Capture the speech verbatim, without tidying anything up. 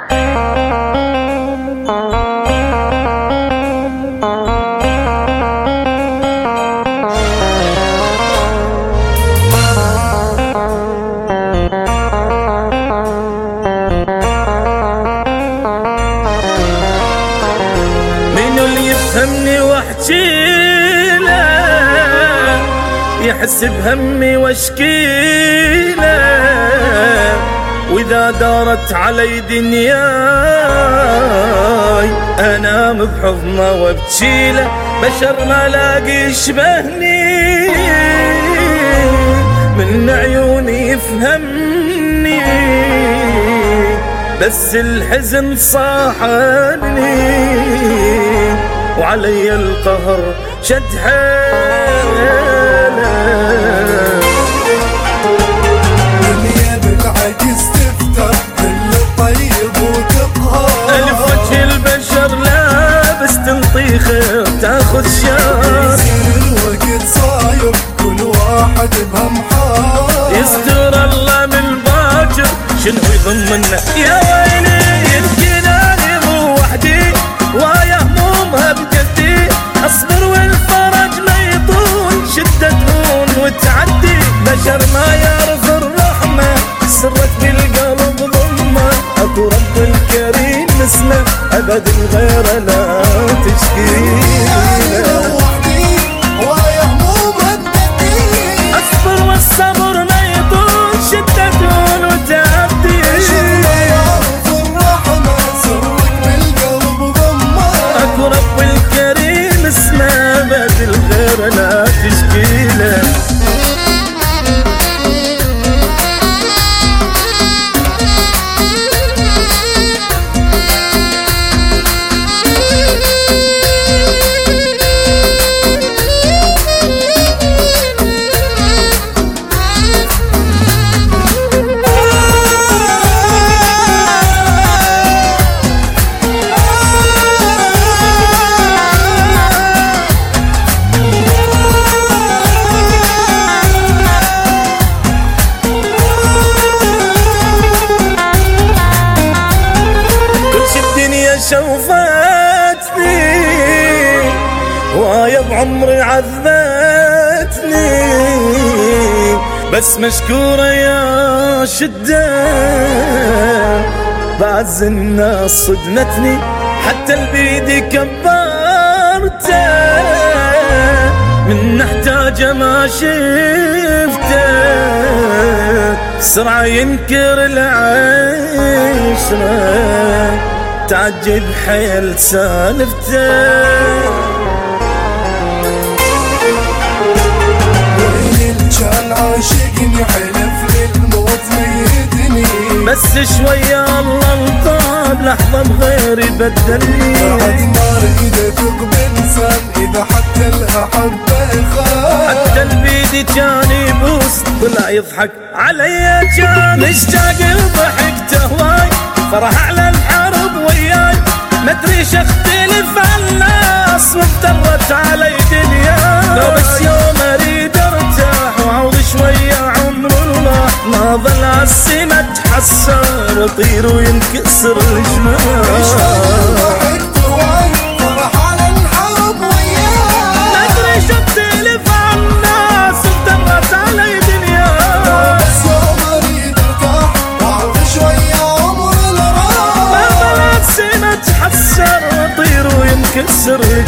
يفهمني واحكي له يحس بهمي واشكيله، واذا دارت علي دنياي انام بحضنه وابكيله. بشر ما لاقي يشبهني من عيوني يفهمني، بس الحزن صاحني وعلي القهر شد حيله. دنيا بالعكس تفتح كل الطيب وتقهر، ألف وجه البشر لابس تنطيخه تاخذ شر. يصير الوقت صاير كل واحد بهم حار، يستر الله من باكر شنو يضمنا يا ويلي. يمكن اني مو وحدي ويا همومها بقدي، اصبر والفرج ما يطول شدة تهون وتعدي. بشر ما يعرف الرحمة سرت بالقلب ضمه، اكو رب الكريم اسمه ابد الغير لا تشكيله. ويا همومها بقدي، اصبر والصبر ما يطول شدة تهون وتعدي. رب الكريم اسمه بد الغير لا تشكيله. شوفتني ويا بعمري عذبتني، بس مشكورة يا شدة بعز الناس صدمتني. حتى البيدي كبرته من نحتاجه ما شفته، سرعة ينكر العشرة تعجب حيل سالفته. وين كان عاشقني حلف للموت ميتني، بس شوية الله انطاب لحظة بغيري بدلني. بعد ما رقدت بإنسان إذا حتى الأحبة يخاف، حتى البيدي كان يبوس طلع يضحك علي. كان مشتاق لضحكته هواي فرح على الحرب وياي. مدريش اختلف الناس وافترت علي دنيا، لو بس يوم اريد ارتاح وعوض شوية عمر راح. ما ظل عالسما اتحسر اطير وينكسر الجناح. مدريش اختلف الناس وافترت علي دنيا، بس يوم اريد ارتاح وعوض شوية عمر راح. ما ظل عالسما اتحسر اطير وينكسر